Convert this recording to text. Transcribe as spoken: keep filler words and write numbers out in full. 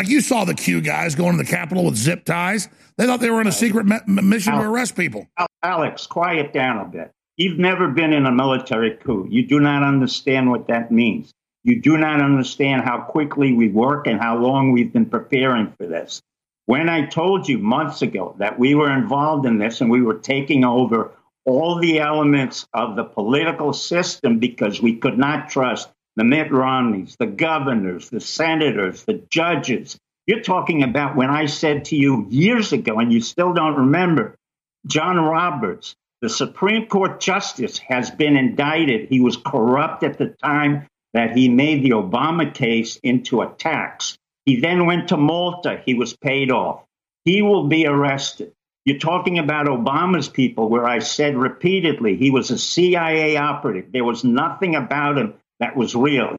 Like you saw the Q guys going to the Capitol with zip ties. They thought they were on a secret me- mission to arrest people. Alex, quiet down a bit. You've never been in a military coup. You do not understand what that means. You do not understand how quickly we work and how long we've been preparing for this. When I told you months ago that we were involved in this and we were taking over all the elements of the political system because we could not trust the Mitt Romneys, the governors, the senators, the judges. You're talking about when I said to you years ago, and you still don't remember, John Roberts, the Supreme Court justice, has been indicted. He was corrupt at the time that he made the Obama case into a tax. He then went to Malta. He was paid off. He will be arrested. You're talking about Obama's people, where I said repeatedly he was a C I A operative. There was nothing about him that was real.